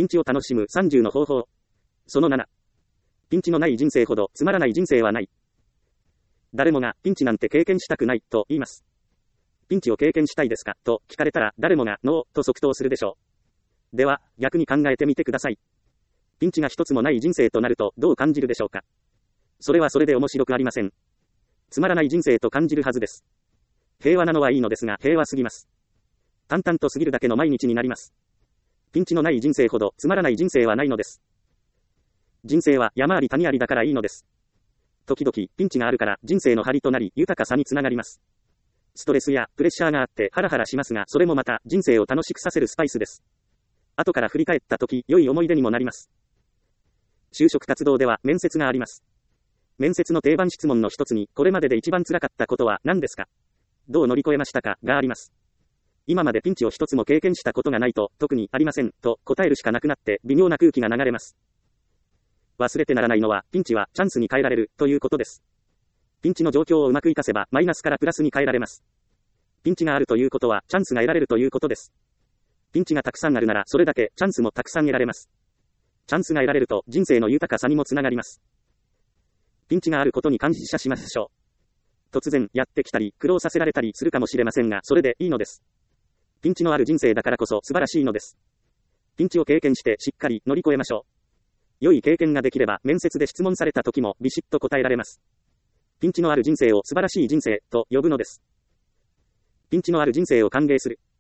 ピンチを楽しむ30の方法。その7。ピンチのない人生ほどつまらない人生はない。誰もがピンチなんて経験したくないと言います。ピンチを経験したいですかと聞かれたら誰もがノーと即答するでしょう。では、逆に考えてみてください。ピンチが一つもない人生となるとどう感じるでしょうか。それはそれで面白くありません。つまらない人生と感じるはずです。平和なのはいいのですが平和すぎます。淡々と過ぎるだけの毎日になります。ピンチのない人生ほどつまらない人生はないのです。人生は山あり谷ありだからいいのです。時々ピンチがあるから人生の張りとなり豊かさにつながります。ストレスやプレッシャーがあってハラハラしますがそれもまた人生を楽しくさせるスパイスです。後から振り返った時良い思い出にもなります。就職活動では面接があります。面接の定番質問の一つにこれまでで一番辛かったことは何ですか？どう乗り越えましたかがあります。今までピンチを一つも経験したことがないと特にありませんと答えるしかなくなって微妙な空気が流れます。忘れてならないのはピンチはチャンスに変えられるということです。ピンチの状況をうまく活かせばマイナスからプラスに変えられます。ピンチがあるということはチャンスが得られるということです。ピンチがたくさんあるならそれだけチャンスもたくさん得られます。チャンスが得られると人生の豊かさにもつながります。ピンチがあることに感謝しましょう。突然やってきたり苦労させられたりするかもしれませんがそれでいいのです。ピンチのある人生だからこそ素晴らしいのです。ピンチを経験してしっかり乗り越えましょう。良い経験ができれば面接で質問された時もビシッと答えられます。ピンチのある人生を素晴らしい人生と呼ぶのです。ピンチのある人生を歓迎する。